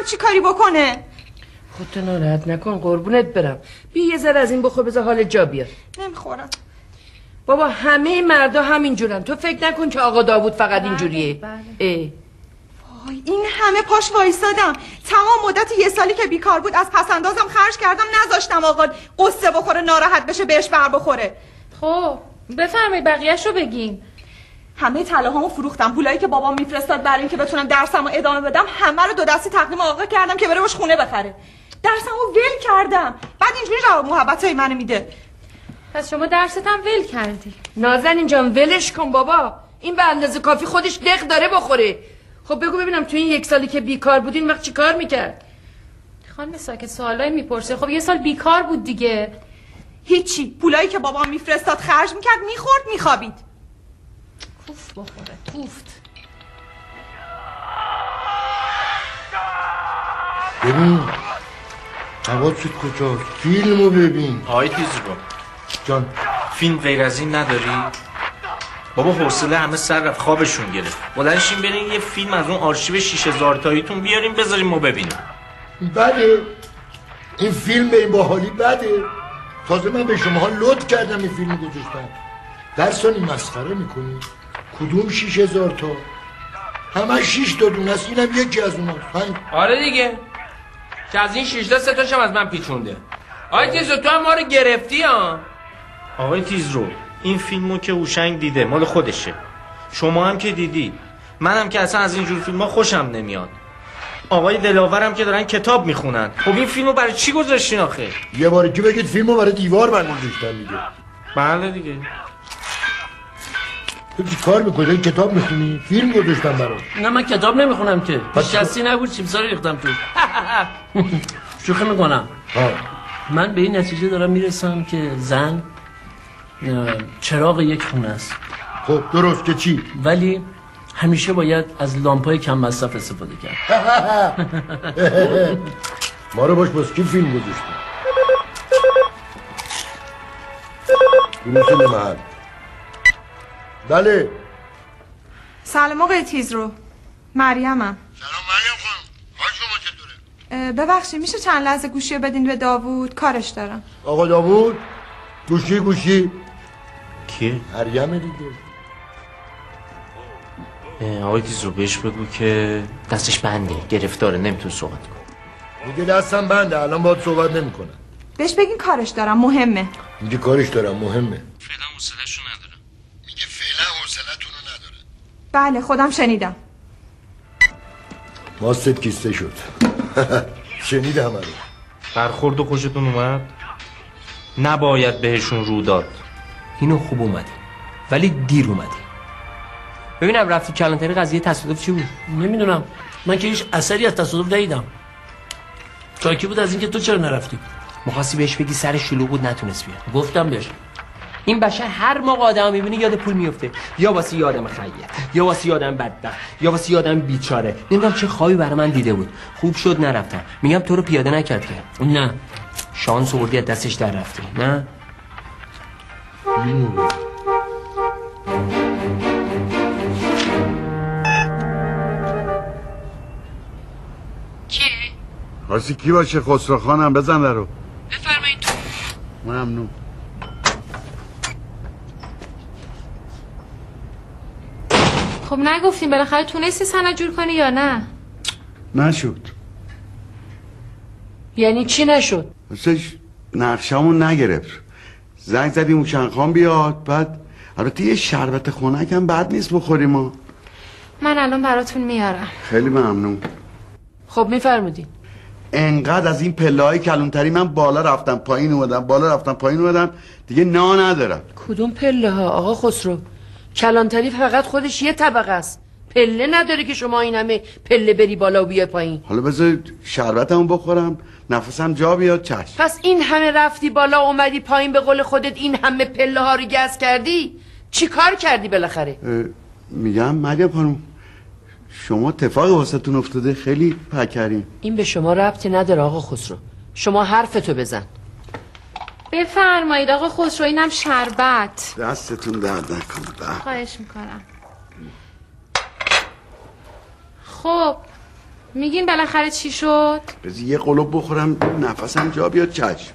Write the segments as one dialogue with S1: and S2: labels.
S1: همچی کاری بکنه.
S2: خودتو ناراحت نکن قربونت برم. بیا یه ذره از این بخور بذار حال جا بیاد.
S1: نمیخورم
S2: بابا همه مردا همینجورن. تو فکر نکن که آقا داوود فقط اینجوریه.
S1: وای این همه پاش وایسادم تمام مدت 1 سالی که بیکار بود از پسندازم خرج کردم نذاشتم آقا قصه بخوره ناراحت بشه بهش بر بخوره.
S3: خب بفرمایید بقیه‌شو رو بگین.
S1: همه طلاهامو فروختم پولایی که بابام میفرستاد برای اینکه بتونم درسمو ادامه بدم همه رو 2 دستی تقدیم آقا کردم که بره باش خونه بخره. درسمو ول کردم بعد اینجوری جواب محبتای منو میده.
S3: پس شما درست هم ول کردی.
S2: نازنین جان ولش کن بابا. این به اندازه کافی خودش دق داره بخوره. خب بگو ببینم تو این 1 سالی که بیکار بودین وقت چی کار میکرد؟
S3: خانم ساکت سوالای میپرسه. خب 1 سال بیکار بود دیگه.
S1: هیچی پولایی که بابام میفرستاد خرج میکرد میخورد میخوابید.
S3: توف بخوره توفت.
S4: ببین حواست کجاست فیلمو ببین.
S5: آقای تیزرو
S4: جان
S5: فیلم غیر از این نداری؟ بابا حوصله همه سر رفت خوابشون گرفت. بلندشین برین یه فیلم از اون آرشیو 6000 تاییتون بیاریم بذاریم ما ببینیم.
S4: بده این فیلم به این باحالی بده. تازه من به شما لطف کردم این فیلم گذاشتم. درسانی مسخره میکنی؟ کدوم 6000 تا؟ همه 6 تا دونه است اینم یکی از اوناست.
S6: آره دیگه که از این 6 تا 3 تاشم از من پیچونده. آقای تیزرو تو هم ما رو گرفتی ها.
S5: آقای تیزرو این فیلمو که هوشنگ دیده مال خودشه. شما هم که دیدی. منم که اصلا از اینجور فیلم‌ها خوشم نمیاد. آقای دلاورم که دارن کتاب میخونن. خب این فیلمو برای چی گذاشتین آخه؟
S4: یه باری که بگید فیلمو برای دیوار من گذاشتم دیگه.
S5: بله دیگه.
S4: تو چی کار میکنی؟ کتاب میخونی؟ فیلم گذاشتم براش.
S7: نه من کتاب نمیخونم که. شخصی نبود چیپسا رو ریختم تو. شوخی میکنم. من به این نتیجه دارم میرسم که زن چراغ یک خونه است.
S4: خب درست که چی؟
S7: ولی همیشه باید از لامپای کم مصرف استفاده کرد.
S4: ما رو باز کی فیلم گذاشتیم؟ گروه محل. بله
S1: سلام آقای تیزرو مریمم.
S4: سلام مریم خانم حال شما چطوره؟
S1: ببخشید میشه چند لحظه گوشی رو بدین به داوود کارش دارم.
S4: آقا داوود گوشی
S5: کیه؟
S4: مریم دیگه.
S5: آقای تیزرو بهش بگو که دستش بنده گرفتاره نمیتونه صحبت کنه.
S4: میگه دستم بنده الان باید صحبت نمیکنه.
S1: بهش بگین کارش دارم مهمه.
S4: میگه کارش دارم مهمه.
S5: فعلا حوصله‌شو ندارم.
S4: میگه فعلا حوصله‌تون رو نداره.
S1: بله خودم شنیدم.
S4: ماستت کیسته شد. شنیدم رو.
S5: برخورد و خوشتون اومد؟ نباید بهشون رو داد.
S6: اینو خوب اومدی ولی دیر اومدی. ببینم رفتی کلانتری قضیه تصادف چی بود؟
S7: نمیدونم من که هیچ اثری از تصادف ندیدم. شاکی بود از اینکه تو چرا نرفتی؟
S6: مخواستی بهش بگی سر شلوغ بود نتونست بیاد.
S7: گفتم بهش
S6: این بشر هر موقع آدم میبینه یاد پول میفته. یا واسه یه آدم خیه یا واسه یه آدم بدبخت یا واسه یه آدم بیچاره. نمیدونم چه خوابی برای من دیده بود. خوب شد نرفتم. میگم تو رو پیاده نکرد که.
S7: نه
S6: شانس آوردی از دستش در رفتی. نه
S2: کی؟
S8: خواستی کی باشه؟ خسرو خانم بزن رو.
S2: بفرمایید تو.
S8: ممنون.
S3: خب نگفتیم بالاخره تونستی سند جور کنی یا نه؟
S8: نشد.
S2: یعنی چی نشد؟
S8: مثلش نقشمون نگرفت. زنگ زدیم اوشن خان بیاد. بعد البته یه شربت خنک هم بد نیست بخوریم ما.
S3: من الان براتون میارم.
S8: خیلی ممنون.
S2: خب میفرمودین.
S8: انقدر از این پله‌های کلونتری من بالا رفتم پایین اومدم دیگه ندارم.
S2: کدوم پله ها آقا خسرو؟ کلانتری فقط خودش یه طبقه است. پله نداره که شما این همه پله بری بالا و بیای پایین.
S8: حالا بذار شربتمو بخورم نفسم جا بیاد. چشم.
S2: پس این همه رفتی بالا اومدی پایین به قول خودت این همه پله ها رو گز کردی؟ چی کار کردی بالاخره؟
S8: میگم مریم خانم شما اتفاق واسهتون افتاده خیلی پکرین.
S2: این به شما ربطی نداره آقا خسرو. شما حرفتو بزن.
S3: بفرمایید آقا خسرو اینم شربت.
S8: دستتون درد نکنه.
S3: خواهش میکنم. خب میگین بالاخره چی شد؟
S8: بذار یه قلوب بخورم نفسم جا بیاد. چشم.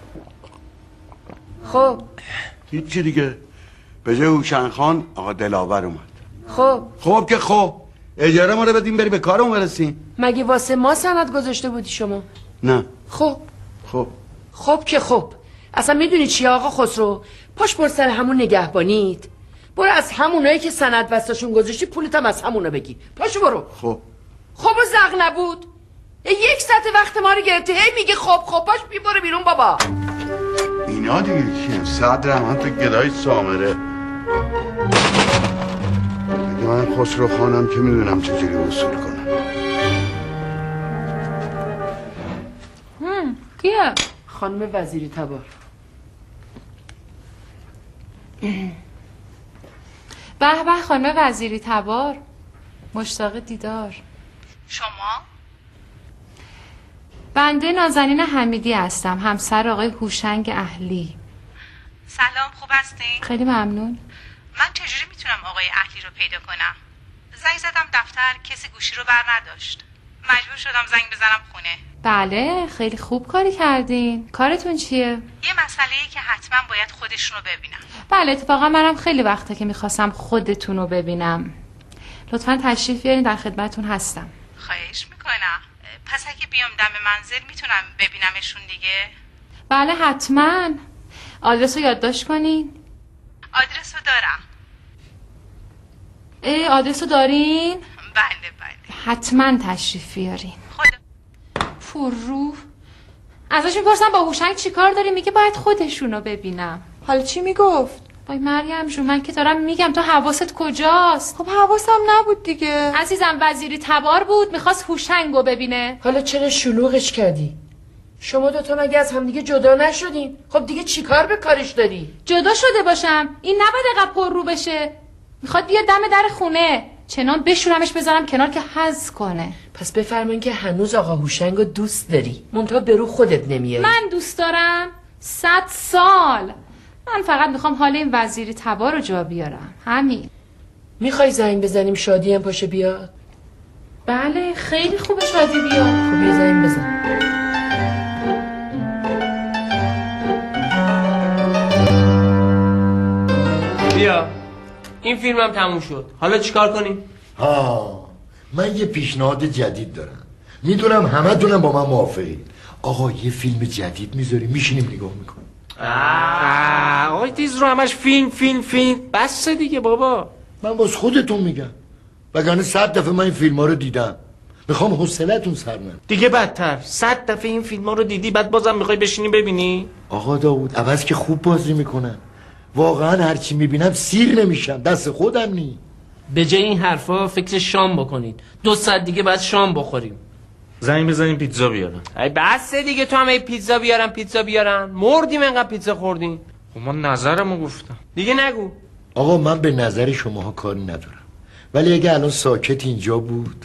S2: خب
S8: هیچی دیگه. به جای هوشنگ خان آقا دلاور اومد.
S2: خب
S8: که خب اجاره ما رو بدیم بریم به کارمون برسیم.
S2: مگه واسه ما سند گذاشته بودی شما؟
S8: نه.
S2: خب
S8: که
S2: خب اصلا میدونی چیه آقا خسرو؟ پاش بر سر همون نگهبانیت، برو از همونایی که سند واسهشون گذاشتی پولتم از همونا بگی. پاشو برو.
S8: خب
S2: و زغ نبود؟ 1 ساعت وقت ما رو گرفتی هی میگه خب پاش برو بیرون بابا.
S8: اینا دیگه کیم؟ صدر هم تو گدای سامره. اگه من خسرو خانم که میدونم چجوری وصول کنم.
S3: کیه؟
S2: خانم وزیری تبار.
S3: به به خانم وزیری تبار، مشتاق دیدار.
S1: شما؟
S3: بنده نازنین حمیدی هستم، همسر آقای هوشنگ اهلی.
S1: سلام، خوب هستین؟
S3: خیلی ممنون.
S1: من چجوری میتونم آقای اهلی رو پیدا کنم؟ زنگ زدم دفتر، کسی گوشی رو بر نداشت. مجبور شدم زنگ بزنم خونه.
S3: بله خیلی خوب کاری کردین. کارتون چیه؟
S1: یه مسئله‌ای که حتما باید خودشون رو ببینم.
S3: بله اتفاقا منم خیلی وقته که میخواستم خودتون رو ببینم. لطفا تشریف بیارین، در خدمتون هستم.
S1: خواهش میکنم. پس اگه بیام دم منزل میتونم ببینمشون دیگه؟
S3: بله حتما. آدرس رو یادداشت کنین.
S1: آدرس رو دارم.
S3: آدرس رو دارین؟
S1: بله.
S3: حتما تشریف بیارین.
S1: خدا
S3: پررو. ازش میپرسم با هوشنگ چی کار داری؟ میگه باید خودشونو ببینم.
S1: حالا چی میگفت؟
S3: وای مریم جون من که دارم میگم تو حواست کجاست؟
S1: خب حواسم نبود دیگه.
S3: عزیزم وزیری تبار بود، میخواست هوشنگو ببینه.
S2: حالا چرا شلوغش کردی؟ شما دوتا مگه از همدیگه جدا نشدین؟ خب دیگه چی کار به کارش داری؟
S3: جدا شده باشم، این نباید اینقدر پررو بشه. میخواد بیا دم در خونه، چنان بشورمش بذارم کنار که حظ کنه.
S2: پس بفرمایین که هنوز آقا هوشنگو دوست داری، منتها برو خودت نمیاری.
S3: من دوست دارم 100 سال. من فقط میخوام حال این وزیری تبار رو جا بیارم، همین.
S2: میخوای زنگ بزنیم شادی هم پاشه بیاد؟
S3: بله خیلی خوبه شادی بیاد.
S2: خب یه زنگ بزن.
S6: بیا این فیلم هم تموم شد، حالا چیکار کنیم؟
S4: من یه پیشنهاد جدید دارم. میدونم همه دونم با من موافقید. آقا یه فیلم جدید میذاریم میشینیم نگاه میکنیم.
S5: آقای تیز رو همش فیلم بس دیگه بابا.
S4: من باز خودتون میگم، وگرنه 100 دفعه من این فیلم ها رو دیدم. میخوام حوصله‌تون سر نره.
S5: دیگه بدتر 100 دفعه این فیلم ها رو دیدی بعد بازم میخوای بشینی ببینی؟
S4: آقا داوود عوض که خوب بازی میکنن. واقعا هرچی میبینم سیر نمیشم، دست خودم نی.
S7: به جای این حرفا فکر شام بکنید. 2 ساعت دیگه بعد شام بخوریم.
S5: زنگ بزنیم پیتزا بیارن.
S6: ای بس دیگه، تو هم پیتزا بیارن مردیم انقدر پیتزا خوردیم.
S5: خب من نظرمو گفتم
S6: دیگه نگو.
S4: آقا من به نظر شماها کاری ندارم، ولی اگه الان ساکت اینجا بود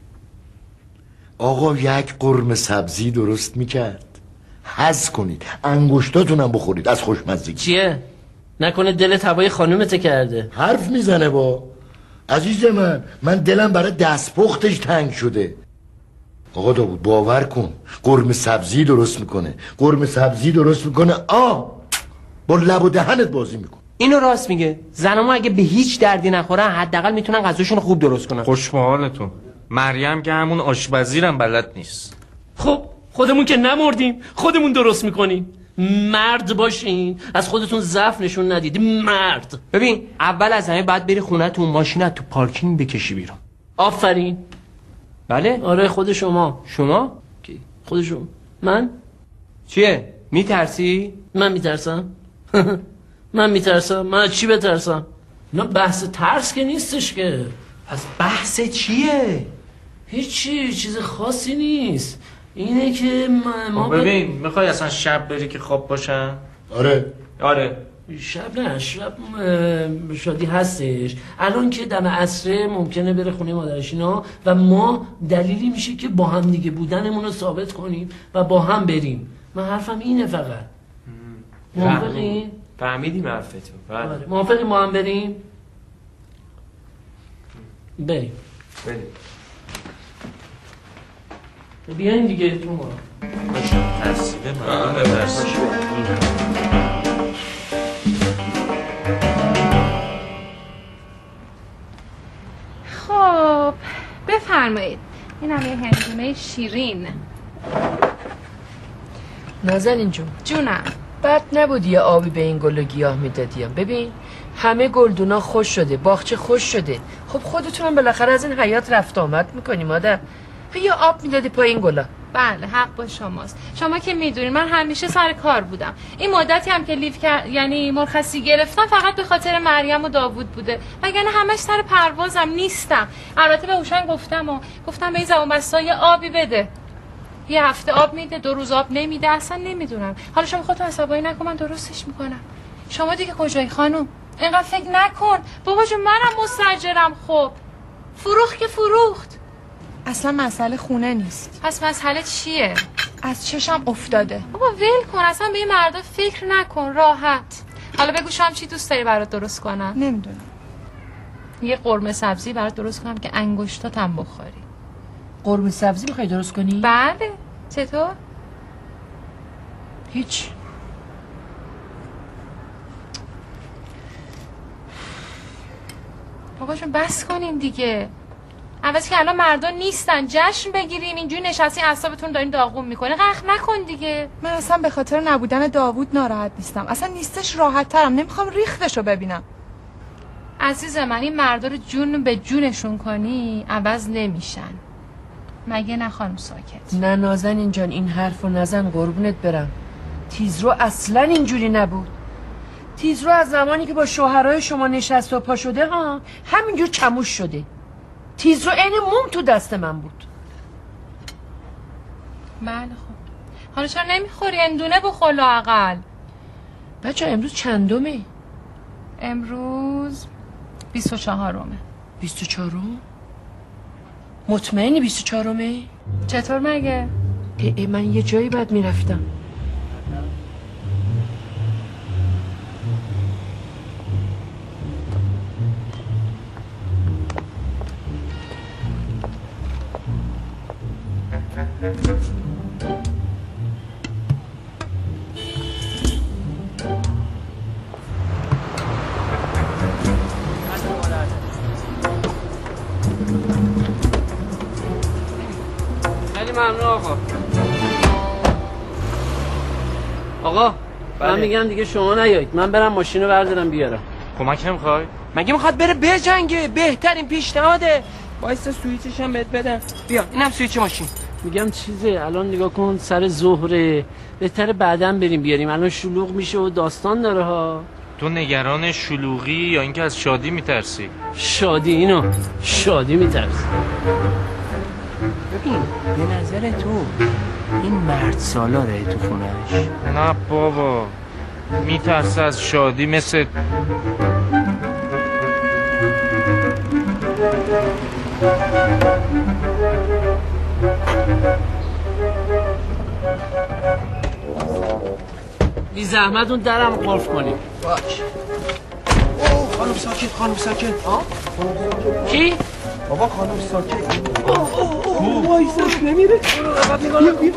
S4: آقا یک قرمه سبزی درست میکرد، حظ کنید انگشتاتونم بخورید از خوشمزگی.
S7: چیه؟ نکنه دلت هوای خانومت کرده؟
S4: حرف میزنه با عزیز من دلم برای دستپختش تنگ شده. آقا داوود باور کن قرمه سبزی درست میکنه با لب و دهنت بازی میکنه.
S6: اینو راست میگه. زنمو اگه به هیچ دردی نخورن حداقل میتونن غذاشون خوب درست کنن.
S5: خوش به حالتون. مریم که همون آشپزیرم بلد نیست.
S7: خب خودمون که نمردیم، خودمون درست میکنیم. مرد باشین، از خودتون ضعف نشون ندید. مرد.
S6: ببین اول از همه بعد بری خونه‌تون ماشینت تو پارکینگ بکشی بیرون.
S7: آفرین.
S6: بله؟
S7: آره خود شما.
S6: شما؟
S7: کی؟ خود شما. من؟
S6: چیه؟ میترسی؟
S7: من میترسم؟ من میترسم؟ من از چی بترسم؟ نه بحث ترس که نیستش که.
S6: پس بحث چیه؟
S7: هیچی، چیز خاصی نیست. اینه که ما
S5: ببین میخوای اصلا شب بری که خواب باشن؟
S4: آره
S7: شب نه، شب شادی هستش. الان که دم عصره ممکنه بره خونه مادرش اینا و ما دلیلی میشه که با هم دیگه بودنمون رو ثابت کنیم و با هم بریم. من حرفم اینه فقط. موافقین؟
S6: فهمیدیم حرفتو.
S7: آره. موافقین ما هم بریم؟ بریم. بیاین دیگه تو ما
S5: ترسیده من ترسیده.
S3: خب بفرمایید، این هم یه هندونه شیرین.
S2: نازنین جون
S3: جونم.
S2: بد نبود یه آبی به این گل و گیاه میدادیم. ببین همه گلدونا خوش شده، باغچه خوش شده. خب خودتونم بالاخره از این حیات رفت آمد میکنی مادر. یه آب میدادی پای این گلا.
S3: بله حق با شماست. شما که میدونین من همیشه سر کار بودم. این مدتی هم که لیف یعنی مرخصی گرفتم فقط به خاطر مریم و داوود بوده، وگرنه همش سر پروازم نیستم. البته به هوشنگ گفتم به این زبون بسته یه آبی بده. یه هفته آب میده، 2 روز آب نمیده، اصلا نمیدونم. حالا شما خودتون عصبانی نکن، من درستش میکنم. شما دیگه کجایی خانم؟ اینقدر فکر نکن. بابا جون منم مستاجرم. خب فروخت که فروخت.
S1: اصلا مسئله خونه نیست.
S3: پس مسئله چیه؟
S1: از چشم افتاده.
S3: بابا ول کن، اصلا به این مردا فکر نکن، راحت. حالا بگو شام چی دوست داری برات درست کنم؟
S1: نمیدونم.
S3: یه قرمه سبزی برات درست کنم که انگشتاتم بخوری.
S2: قرمه سبزی میخوای درست کنی؟
S3: بله. چطور؟
S2: هیچ.
S3: بابا جون بس کنین دیگه. عوض که الان مردان نیستن جشن بگیرین، اینجوری نشستی اعصابتون دارین داغون میکنه. قهر نکن دیگه.
S1: من اصلا به خاطر نبودن داوود ناراحت نیستم، اصلا نیستش راحت ترم، نمیخوام ریختشو ببینم.
S3: عزیز من این مردا رو جون به جونشون کنی عوض نمیشن. مگه نه خانم ساکت؟
S2: نه نازنین جان این حرفو نزن قربونت برم. تیزرو اصلا اینجوری نبود. تیزرو از زمانی که با شوهرای شما نشست و پا شده ها همینجور چموش شده. تیزرو عین موم تو دست من بود.
S3: بله خب. حالا چرا نمیخوری؟ اندونه بخور لااقل.
S2: بچه امروز چندمه؟
S3: امروز 24مه.
S2: 24م؟ مطمئنی 24مه؟
S3: چطور مگه؟
S2: من یه جایی بعد میرفتم.
S7: خیلی ممنون آقا من میگم دیگه شما نیایید، من برم ماشین رو بردارم بیارم.
S5: کمک نمیخوای؟
S6: مگه میخواد بره بجنگه؟ بهترین پیشنهاده. وایسا سویچش هم بهت بدم. بیا اینم سویچ ماشین.
S7: میگم چیزه الان نگاه کن سر ظهره، بهتره بعداً بریم بیاریم، الان شلوغ میشه و داستان داره ها.
S5: تو نگران شلوغی یا اینکه از شادی میترسی؟
S7: شادی میترسی.
S6: ببین به نظر تو این مرد سالاره تو خونش؟
S5: نه بابا میترسه از شادی مثل
S7: بی زحمت اون درم قفل کنیم.
S6: باش. خانم ساکت.
S7: کی؟
S6: بابا خانم ساکت. وایساش نمیره. بیا.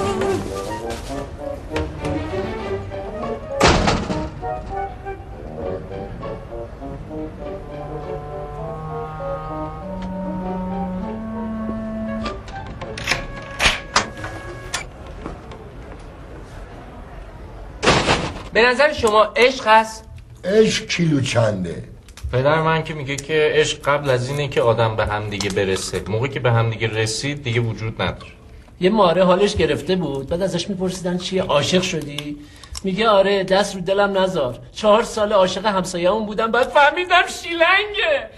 S6: به نظر شما عشق هست؟
S4: عشق کیلو چنده؟
S5: پدر من که میگه که عشق قبل از اینه که آدم به هم دیگه برسه، موقعی که به هم دیگه رسید دیگه وجود نداره.
S7: یه ماره حالش گرفته بود، بعد ازش میپرسیدن چیه، عاشق شدی؟ میگه آره، دست رو دلم نذار، 4 سال عاشق همسایه‌مون بودم بعد فهمیدم شیلنگه.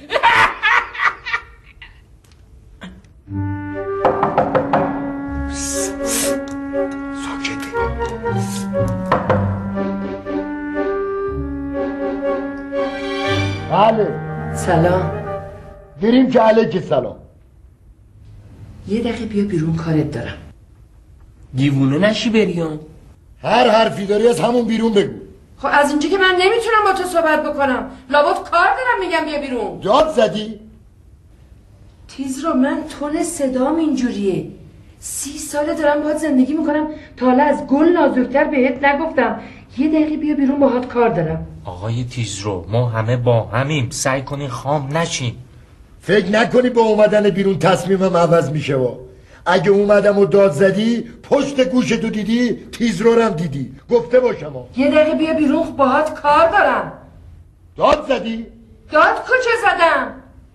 S4: بله
S2: سلام.
S4: بریم که علیک سلام.
S2: یه دقیقه بیا بیرون کارت دارم.
S6: دیوونه نشی بریان.
S4: هر حرفی داری از همون بیرون بگو.
S2: خب از اینجا که من نمیتونم با تو صحبت بکنم، لابد کار دارم میگم بیا بیرون.
S4: داد زدی؟
S2: تیز رو من تون صدام اینجوریه، 30 ساله دارم باهات زندگی میکنم تا حالا از گل نازکتر بهت نگفتم. یه دقیقه بیا بیرون باهات کار دارم.
S5: آقای تیزرو ما همه با همیم، سعی کنین خام نشین.
S4: فکر نکنی با اومدن بیرون تصمیمم عوض میشه و اگه اومدم و داد زدی پشت گوشتو دیدی تیزرو هم دیدی. گفته باشم
S2: یه دقیقه بیا بیرون باهات کار دارم.
S4: داد زدی؟
S2: داد کجا زدم؟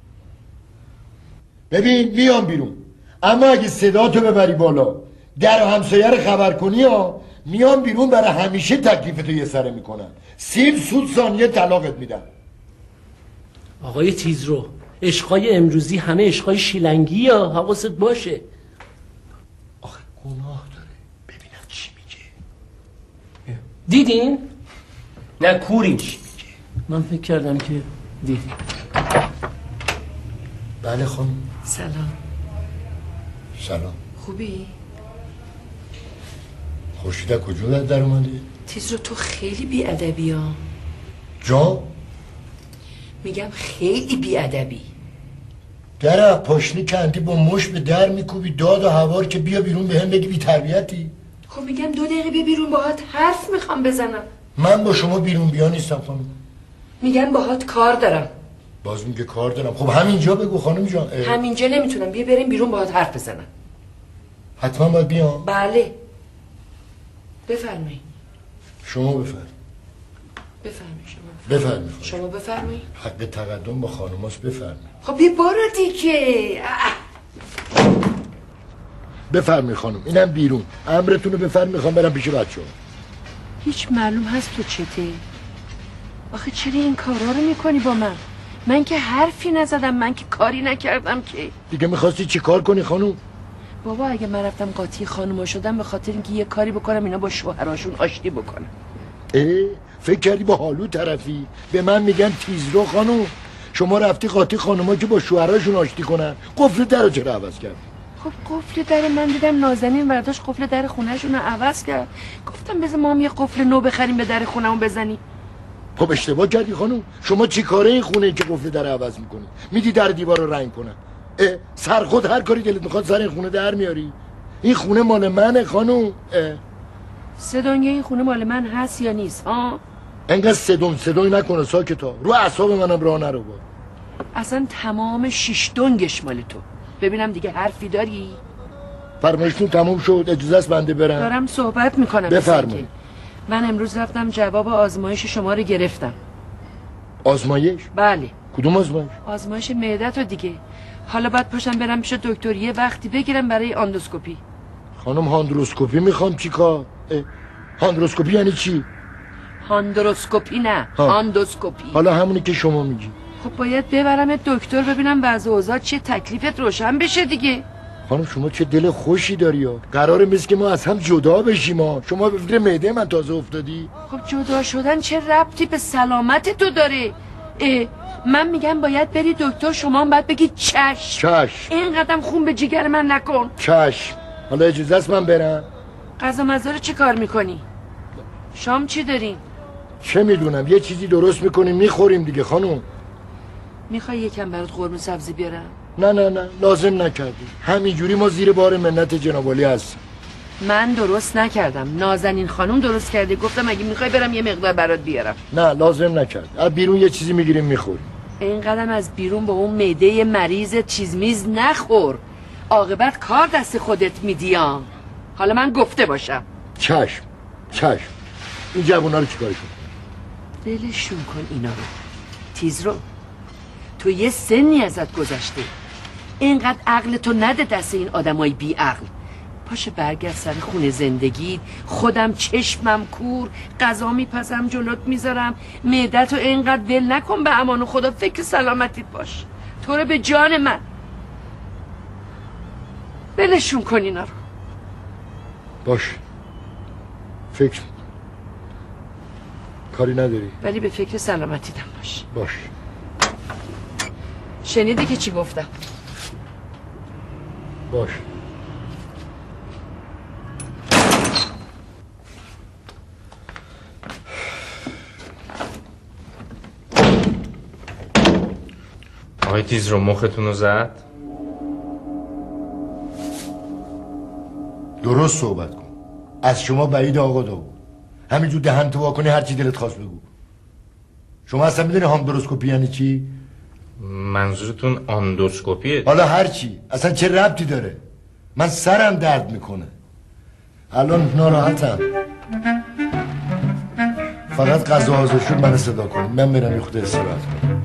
S4: ببین میام بیرون، اما اگه صداتو ببری بالا در همسایه رو خبر کنی ها میام بیرون برای همیشه تکلیفتو یه سره میکنم. 30 سود ثانیه طلاقت میدم.
S7: آقای تیزرو عشقای امروزی همه عشقای شیلنگی یا حواست باشه.
S4: آخه گناه داره. ببینم چی میگه.
S7: دیدین؟ نه کوریم. من فکر کردم که دیدین.
S4: بله خانم.
S2: سلام.
S4: سلام.
S2: خوبی؟
S4: خورشید کجا در اومده؟
S2: تیزرو تو خیلی بی‌ادبی ها.
S4: جا؟
S2: میگم خیلی بی‌ادبی.
S4: در پاشنی کندی با مش به در میکوبی داد و هوار که بیا بیرون به هم بگی بی تربیتی.
S2: خب میگم 2 دقیقه بیا بیرون باهات حرف میخوام بزنم.
S4: من با شما بیرون بیا نیستم خانم.
S2: میگم باهات کار دارم.
S4: باز میگه کار دارم. خب همینجا بگو خانم جان.
S2: همینجا نمیتونم، بیا بریم بیرون باهات حرف بزنم.
S4: حتما باید بیام.
S2: بله بفرمایید.
S4: شما بفرمایید. بفرمایید.
S2: شما بفرمایید.
S4: حق تقدم با خانماست. بفرمایید.
S2: خب بیا برو دیگه.
S4: بفرمایید خانم. اینم بیرون. امرتون رو بفرمایید. میخوام برم پیش بچه‌ها.
S2: هیچ معلوم هست تو چته؟ آخه چرا این کارا رو میکنی با من؟ من که حرفی نزدم، من که کاری نکردم که.
S4: دیگه میخواستی چی کار کنی خانم؟
S2: بابا اگه من رفتم قاطی خانوما شدم به خاطر اینکه یه کاری بکنم اینا با شوهراشون آشتی بکنن.
S4: فکر کردی با حالو طرفی؟ به من میگن تیزرو خانم. شما رفتی قاطی خانوما که با شوهراشون آشتی کنن. قفل درو چرا عوض کرد؟
S2: خب قفل در من دیدم نازنین برداشت قفل در خونه‌شون رو عوض کرد. گفتم بذار ما هم یه قفل نو بخریم به در خونه‌مون بزنیم.
S4: خب اشتباه کردی خانم. شما چی کاره این خونه که قفل در عوض میکنی؟ میدی در دیوار رو رنگ کنن. سر خود هر کاری دلت میخواد سر این خونه در میاری. این خونه مال منه خانم.
S2: سه دنیا این خونه مال من هست یا نیست ها؟
S4: انقدر صدوی نکنه ساکتا. رو اعصاب منم راه نرو با.
S2: اصلا تمام 6 دنگش مال تو. ببینم دیگه حرفی داری؟
S4: فرمایشتون تموم شد. اجازه است بنده برم؟
S2: دارم صحبت میکنم.
S4: بفرمایید.
S2: من امروز رفتم جواب آزمایش شما رو گرفتم.
S4: آزمایش؟
S2: بله.
S4: کدوم آزمایش؟
S2: آزمایش معده‌تو دیگه. حالا باید پاشم برم پیش دکتر یه وقتی بگیرم برای آندوسکوپی.
S4: خانم هاندروسکوپی میخوام چیکار؟ هاندروسکوپی یعنی چی؟
S2: هاندروسکوپی نه، آندوسکوپی.
S4: حالا همونی که شما میگی.
S2: خب باید ببرم دکتر ببینم وضع اوضاع چیه، تکلیفت روشن بشه دیگه.
S4: خانم شما چه دل خوشی داری ها. قراره مثل که ما از هم جدا بشیم ها. شما به فکر معده من تازه افتادی؟
S2: خب جدا شدن چه ربطی به سلامت تو داره؟ من میگم باید بری دکتر، شما هم باید بگی چشم. این قدم خون به جگر من نکن.
S4: چشم. حالا اجازه است من برم؟
S2: غذا مزه رو چی کار میکنی؟ شام چی دارین؟
S4: چه میدونم یه چیزی درست میکنیم میخوریم دیگه خانم.
S2: میخوای یکم برات قرمه سبزی بیارم؟
S4: نه لازم نکردی. همینجوری ما زیر بار منت جناب عالی هستیم.
S2: من درست نکردم، نازنین خانم درست کرده. گفتم اگه میخوای برم یه مقدار برات بیارم.
S4: نه لازم نکرد. از بیرون یه چیزی میگیریم میخوریم.
S2: این قدم از بیرون با اون معده مریض چیز میز نخور. عاقبت کار دست خودت میدیام. حالا من گفته باشم.
S4: چشم. این جوونا رو چیکار کنی؟
S2: ولشون کن اینا رو. تیزرو تو یه سنی ازت گذشته. اینقدر عقل تو نده دست این آدمای بی عقل. پاشه برگرد سر خونه زندگی. خودم چشمم کور، غذا میپزم جلوت میذارم. معدتو اینقدر ول نکن. به امان خدا فکر سلامتیت باش. تو رو به جان من. ولشون کن اینا رو.
S4: باش فکر کاری نداری
S2: ولی به فکر سلامتیتم باش. شنیدی که چی گفتم؟
S4: باش.
S5: آقای تیزرو مختون رو زد؟
S4: درست صحبت کن. از شما بعید آقا داوود. همینجور دهن تو واکنی هر چی دلت خواست بگو. شما اصلا میدونی هاندروسکوپی یعنی چی؟
S5: منظورتون آندوسکوپیه؟
S4: حالا هر چی، اصلا چه ربطی داره؟ من سرم درد میکنه، الان ناراحتم. فقط غذا حاضر شد منو صدا کنید، من برم یه خود استراحت کنم.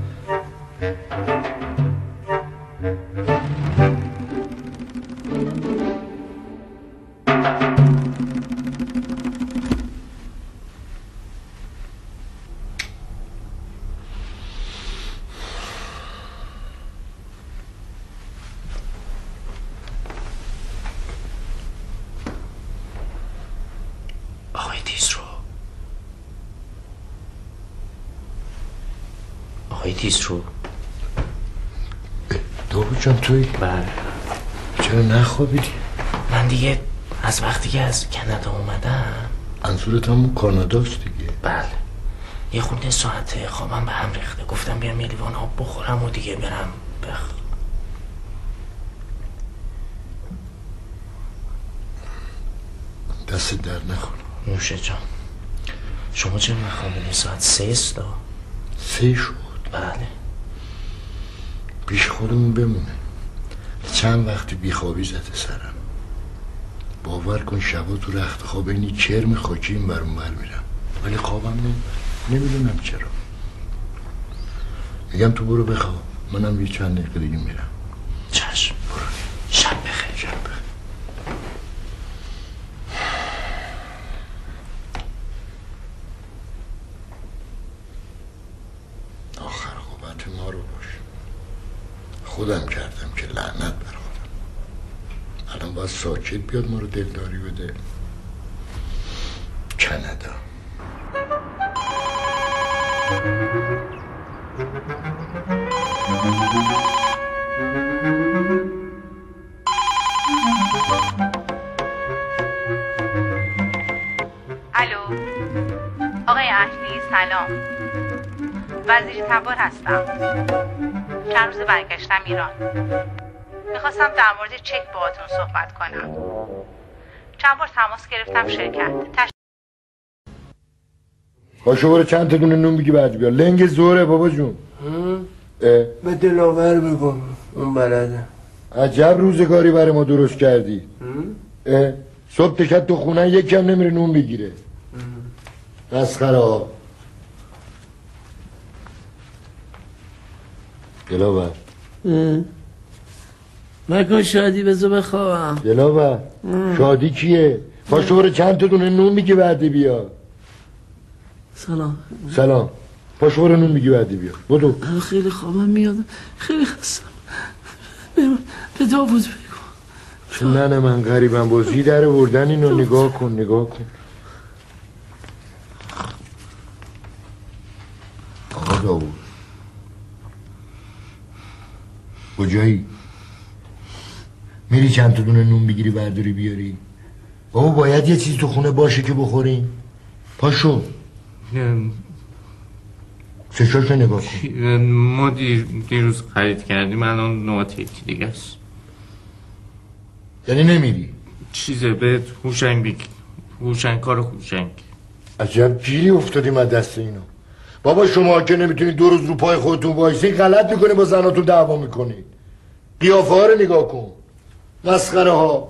S5: آقای تیزرو
S4: داوود جان توی؟
S5: بله.
S4: چرا نخوابیدی؟
S5: من دیگه از وقتی که از کانادا اومدم.
S4: منظورت همون کاناداست دیگه؟
S5: بله. یه خورده ساعته خوابم به هم ریخته، گفتم بیام یه لیوان آب بخورم و دیگه برم
S4: دست در نخور.
S5: نوشه جان شما چرا نخوابیدی؟ ساعت 3 است.
S4: 3 شد؟
S5: بله.
S4: پیش خودمون بمونه. چند وقتی بیخوابی زده سرم. باور کن شبا تو رخت خواب اینی چرم خاکی این برون بر میرم، ولی خوابم نمیدونم چرا. میگم تو برو بخواب، منم یه چند دقیقه دیگه میرم.
S5: چشم.
S4: برو.
S5: شب بخیر.
S4: شب بخیر. آخر عاقبت ما رو باش. خودم کردم که لعنت بر خودم. الان باید ساکت بیاد ما رو دلداری بده. کانادا.
S9: الو آقای اهلی، سلام. وزیر تبار هستم. چند روز برگشتم ایران. میخواستم در مورد چک باهاتون صحبت کنم. چند بار تماس گرفتم شرکت.
S4: پاشو برو چند تا دونه نون بگی بعد بیا. لنگ زوره بابا جون.
S6: به دلاور بگو، اون بلده.
S4: عجب روزگاری برای ما درست کردی. صبح تشد تو خونه یکی هم نمیره نون بگیره. مسخره ها. دلاور
S7: نکن شادی، بذار بخوابم.
S4: دلاور شادی کیه؟ پاشو برو چند تا دونه نون بگی بعد بیا.
S7: سلام.
S4: سلام. پاشو برو نون بگی بعد بیا. بدو.
S7: خیلی خوابم میاد، خیلی خستم. به داوود بگو.
S4: چه ننه من غریبم بازی در بردن اینو. نگاه کن نگاه کن. آقا داوود کجایی؟ میری چند تا دونه نون بگیری برداری بیاری؟ بابا باید یه چیز تو خونه باشه که بخوریم. پاشو. چشاشو نگاه کن.
S5: ما دیروز خرید کردیم، الان نوبت یکی دیگه است.
S4: یعنی نمیری؟
S5: چیزه به هوشنگ بگی. هوشنگ کار هوشنگ.
S4: عجب گیری افتادیم از دست اینو. بابا شما که نمیتونید 2 روز رو پای خودتون وایسین غلط میکنید، با زناتون دعوا میکنید. قیافه ها رو نگاه کن. مسخره ها.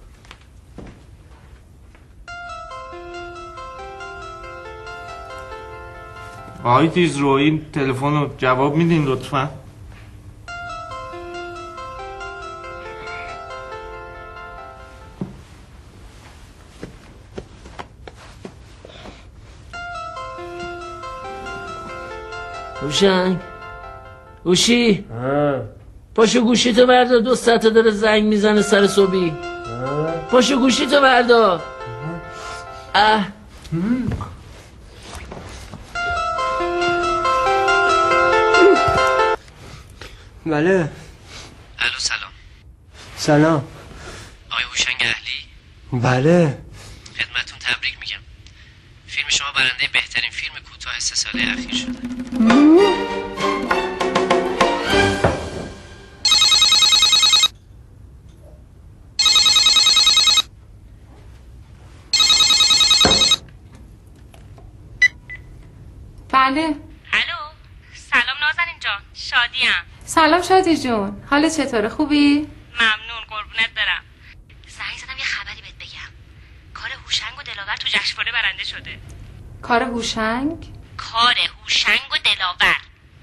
S5: آقای تیزرو این تلفن رو جواب میدین لطفا؟
S7: هوشنگ هوشی، پاشو گوشی تو بردار، 2 ساعته داره زنگ میزنه سر صبحی. پاشو گوشی تو بردار.
S6: بله.
S10: الو سلام.
S6: سلام.
S10: آقای هوشنگ اهلی؟
S6: بله.
S10: خدمتون تبریک میگم. فیلم شما برنده بهترین فیلم کوتاه 3 ساله اخیر شده.
S3: بله.
S9: الو، سلام نازنین جان، شادیم.
S3: سلام شادی جون، حال چطوره؟ خوبی؟
S9: ممنون، قربونت برم. زنگ زدم یه خبری بهت بگم. کار هوشنگ و دلاور تو جشنواره برنده شده.
S3: کار هوشنگ؟
S9: کار هوشنگ و دلاور.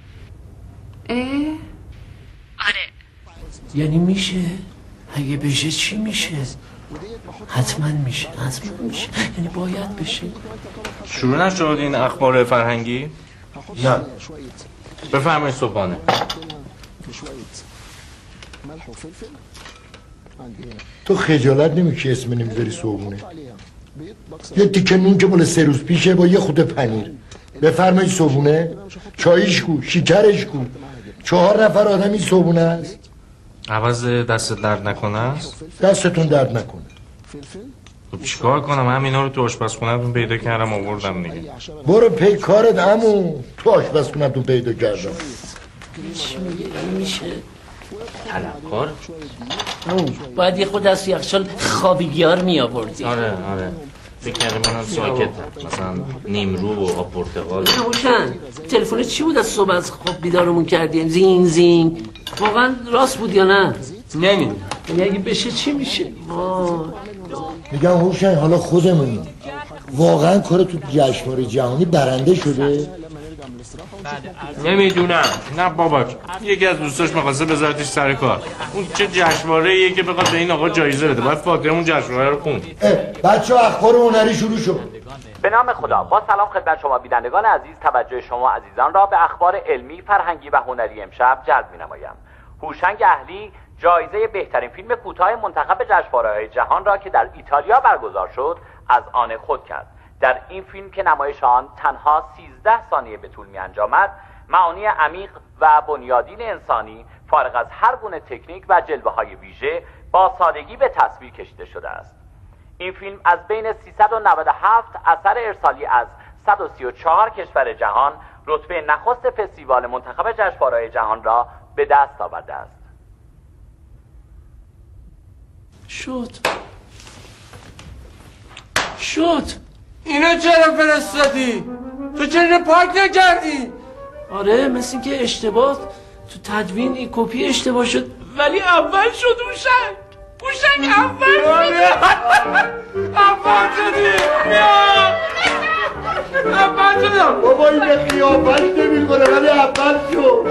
S9: آره.
S7: یعنی میشه؟ اگه بشه چی میشه؟ حتما میشه، یعنی باید بشه.
S5: شروع نشد این اخبار فرهنگی؟
S4: نه.
S5: بفرمایید صبحانه.
S4: تو خجالت نمیکشی اسم نمیذاری صبحونه؟ یه تیکه نون که مال 3 روز پیشه با یه خود پنیر. بفرمایید صبحونه. چایش کو، شکرش کو. 4 نفر آدم این صبحونه است.
S5: عوض دست درد نکنه؟
S4: دستتون درد نکنه.
S5: خب چیکار کنم؟ همینا رو تو آشپزخونه‌تون پیدا کردم آوردم دیگه.
S4: برو پی کارت عمو. تو آشپزخونه‌تون پیدا کردم.
S7: میشه طلبکار؟ باید یه خود از یخچال خوابیگیار می آوردی.
S5: آره فکر کردم منم ساکت، مثلا نیمرو و آب پرتقال.
S7: روشن تلفن چی بود از صبح از خواب بیدارمون کردین؟ زینگ واقعا راست بود یا نه؟
S6: نمیدونم.
S7: یعنی اگه بشه چی میشه؟
S4: میگم هوشنگ حالا خودمون واقعا کار تو جشنواره جهانی برنده شده؟
S6: نمیدونم.
S5: نه بابا، یکی از دوستاش می‌خواسته بذارتش سر کار. اون چه جشنواره‌ایه که بخواد به این آقا جایزه بده؟ باید فاتحه اون جشنواره رو خوند.
S4: بچه‌ها اخبار هنری شروع شد.
S11: به نام خدا. با سلام خدمت شما بینندگان عزیز، توجه شما عزیزان را به اخبار علمی، فرهنگی و هنری امشب جلب می‌نمایم. هوشنگ اهلی جایزه بهترین فیلم کوتاه منتخب جشنواره‌های جهان را که در ایتالیا برگزار شد از آن خود کرد. در این فیلم که نمایش آن تنها 13 ثانیه به طول می‌انجامد، معانی عمیق و بنیادین انسانی فارغ از هر گونه تکنیک و جلوه‌های ویژه با سادگی به تصویر کشیده شده است. این فیلم از بین 397 اثر ارسالی از 134 کشور جهان رتبه نخست فستیوال منتخب جشنواره‌های جهان را به دست آورده است.
S7: شد
S6: اینو چرا فرستادی؟ تو چرا پاک نکردی؟
S7: آره مثل این که اشتباه تو تدوین این کپی اشتباه شد، ولی اول شد هوشنگ اول
S4: شدم. بابا این به قیافش نمی کنه ولی اول شد.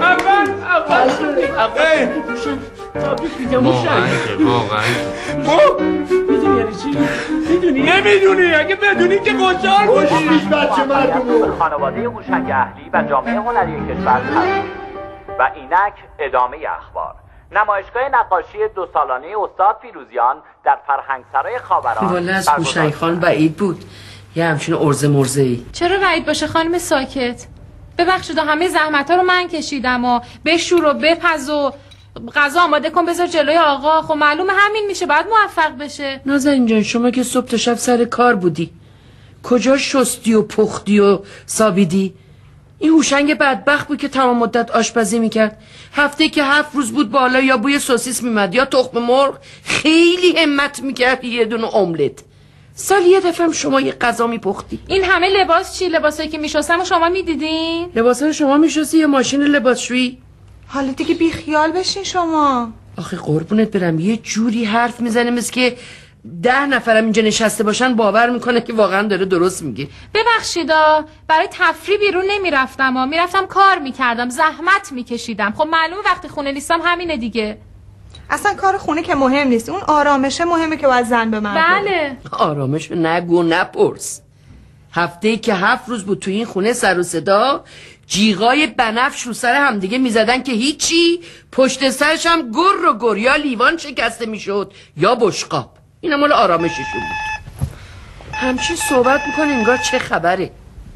S5: واقعا
S7: میدونی یعنی چی؟
S6: نمیدونی؟ اگه بدونی که خوشحال باشی.
S4: بچه مردمو
S11: خانواده هوشنگ اهلی و جامعه هنری کشور تبریک. و اینک ادامه اخبار. نمایشگاه نقاشی 2 سالانه استاد فیروزیان در فرهنگسرای خاوران
S2: والا از هوشنگ خان بعید بود یه همچین ارزه مرزه‌ای.
S3: چرا بعید باشه خانم ساکت؟ ببخشید همه زحمت‌ها رو من کشیدم و بشور و بپز و غذا آماده کن بذار جلوی آقا. خب معلومه همین میشه، باید موفق بشه.
S2: نازنین جان شما که صبح تا شب سر کار بودی، کجا شستی و پختی و سابیدی؟ این هوشنگ بدبخت بود که تمام مدت آشپزی میکرد. هفته که 7 روز بود بالا یا بوی سوسیس میمد یا تخم مرغ. خیلی همت میکرد یه دونه املت. سال یه دفعه هم شما یه غذا میپختی.
S3: این همه لباس چی؟ لباسایی که میشستم و شما میدیدین؟
S2: لباسا رو شما میشستی یا ماشین لباسشویی؟
S1: حالا دیگه بی خیال بشین شما.
S2: آخه قربونت برم یه جوری حرف میزنه مثل که 10 نفرم اینجا نشسته باشن باور میکنه که واقعا داره درست میگه.
S3: ببخشیدا برای تفریح بیرون نمیرفتم میرفتم کار میکردم، زحمت میکشیدم. خب معلومه وقتی خونه نیستم همینه دیگه.
S1: اصلا کار خونه که مهم نیست، اون آرامشه مهمه که باید زن به مرد.
S3: بله
S2: آرامش نگو نپرس. هفته‌ای که 7 روز بود تو این خونه سر و صدا، جیغای بنفش رو سر هم دیگه میزدن که هیچی، پشت سرش هم گر یا لیوان شکسته میشد یا بشقاب. اینا مال آرامششون بود. همچین صحبت میکنه انگار چه خبره.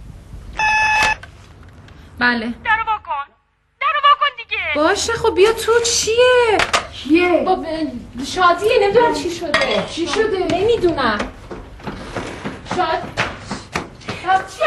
S3: بله
S9: درو واکن دیگه.
S3: باشه خب بیا تو. چیه؟ با شادیه نمیدونم چی شده. نمیدونم. شاد چی